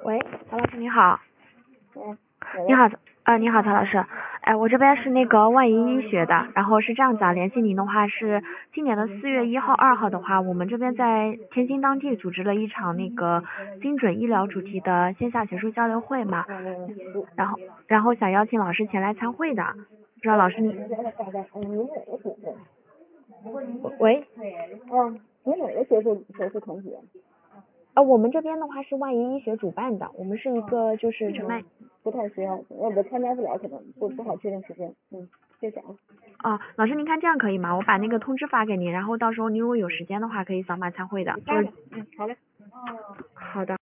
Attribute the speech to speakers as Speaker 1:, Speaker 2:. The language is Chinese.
Speaker 1: 喂，曹老师你好。
Speaker 2: 嗯，
Speaker 1: 你好，你好，曹老师。我这边是那个万怡医学的，然后是这样子啊，联系您的话是今年的4月1号、2号的话，我们这边在天津当地组织了一场那个精准医疗主题的线下学术交流会嘛，然后想邀请老师前来参会的，不知道老师你，喂，
Speaker 2: 你哪个学术同学？
Speaker 1: 我们这边的话是万怡医学主办的，我们是一个就是承办。
Speaker 2: 不太需要，我参加不了，可能不好确定时间。谢谢啊。
Speaker 1: 老师您看这样可以吗？我把那个通知发给您，然后到时候您如果有时间的话，可以扫码参会的。
Speaker 2: 好嘞。
Speaker 1: 好的。